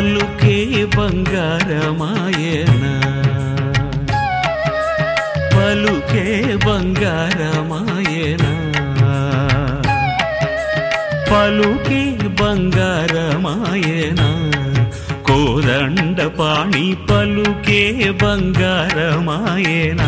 పలుకే బంగారమాయనా పలుకే బంగారమాయనా పలుకే బంగారమాయనా కోదండపాణి పలుకే బంగారమాయనా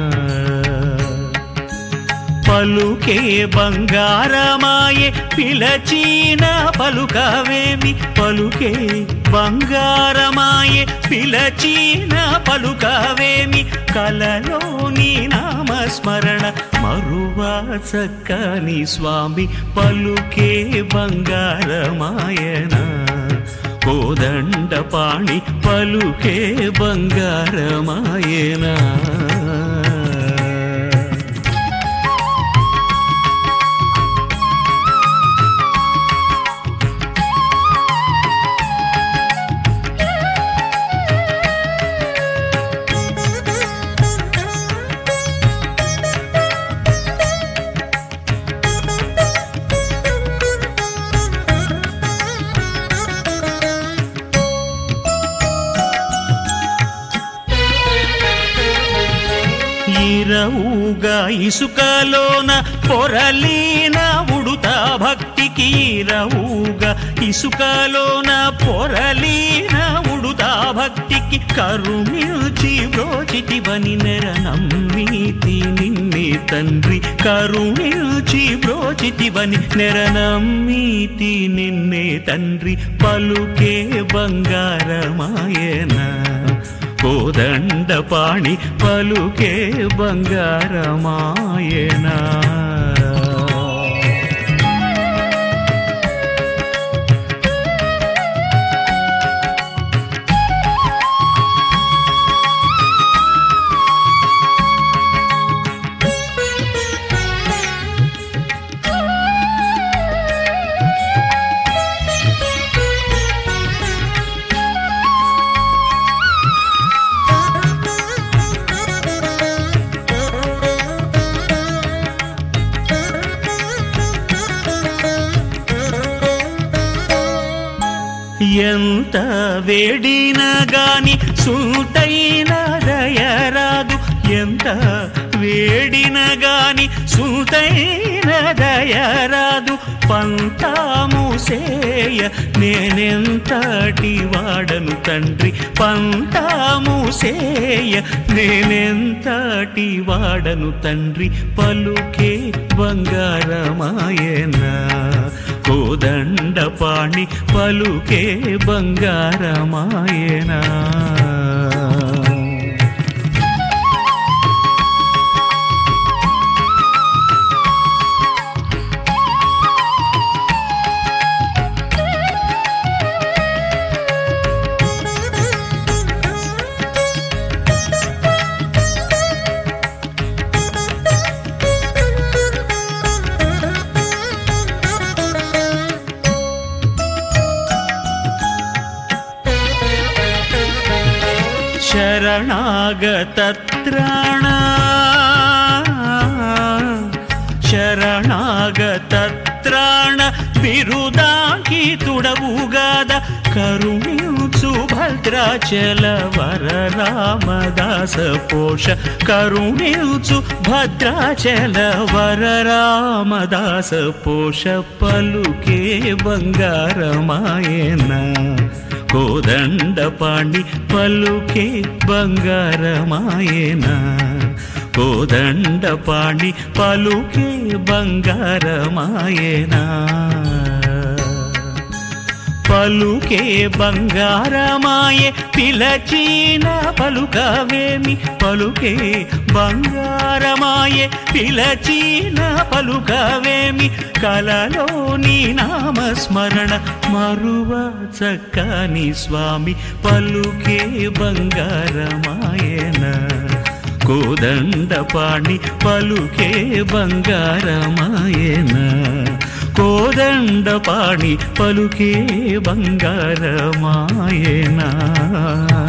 పలుకే బంగారమాయే పిలచిన పలుకవేమి పలుకే బంగారమాయే పిలచిన పలుకవేమి కలలోని నామస్మరణ మరువా చక్కని స్వామి పలుకే బంగారమాయనా కోదండపాణి పలుకే బంగారమాయనా ఇరవుగా ఇసుకలోన పొరలీన ఉడుతా భక్తికి ఇరవుగా ఇసుకలోన పొరలీన ఉడుతా భక్తికి కరుణించి బ్రోచితివని నెర నమ్మితి నిన్నే తండ్రి కరుణించి బ్రోచితివని నెర నమ్మితి నిన్నే తండ్రి పలుకే బంగారమాయనా కోదండపాణి పలుకే బంగారమాయనా ఎంత వేడినా గాని సూటైన దయరాదు ఎంత వేడినా గాని సూటైన దయరాదు పంతాము సేయ నేనెంతటి వాడను తండ్రి పంతాము సేయ నేనెంతటి వాడను తండ్రి పలుకే బంగారమాయనా కోదండపాణి పలుకే బంగారమాయనా శరణాగతత్రాణ శరణాగతత్రాణ బిరుదాకి తుడవుగాద కరుణించు భద్రాచల వర రామదాస పోష కరుణించు భద్రాచల వర రామదాస పోష పలుకే బంగారమాయనా కోదండపాణి పలుకే బంగారమాయనా కోదండపాణి పలుకే బంగారమాయనా పలుకే బంగారమాయే పిలచిన పలుకవేమి పలుకే బంగారమాయే పిలచిన పలుకవేమి కలలోని నామస్మరణ మరువ చక్కని స్వామి పలుకే బంగారమాయనా కోదండపాణి పలుకే బంగారమాయనా కోదండపాణి పలుకే బంగారమాయనా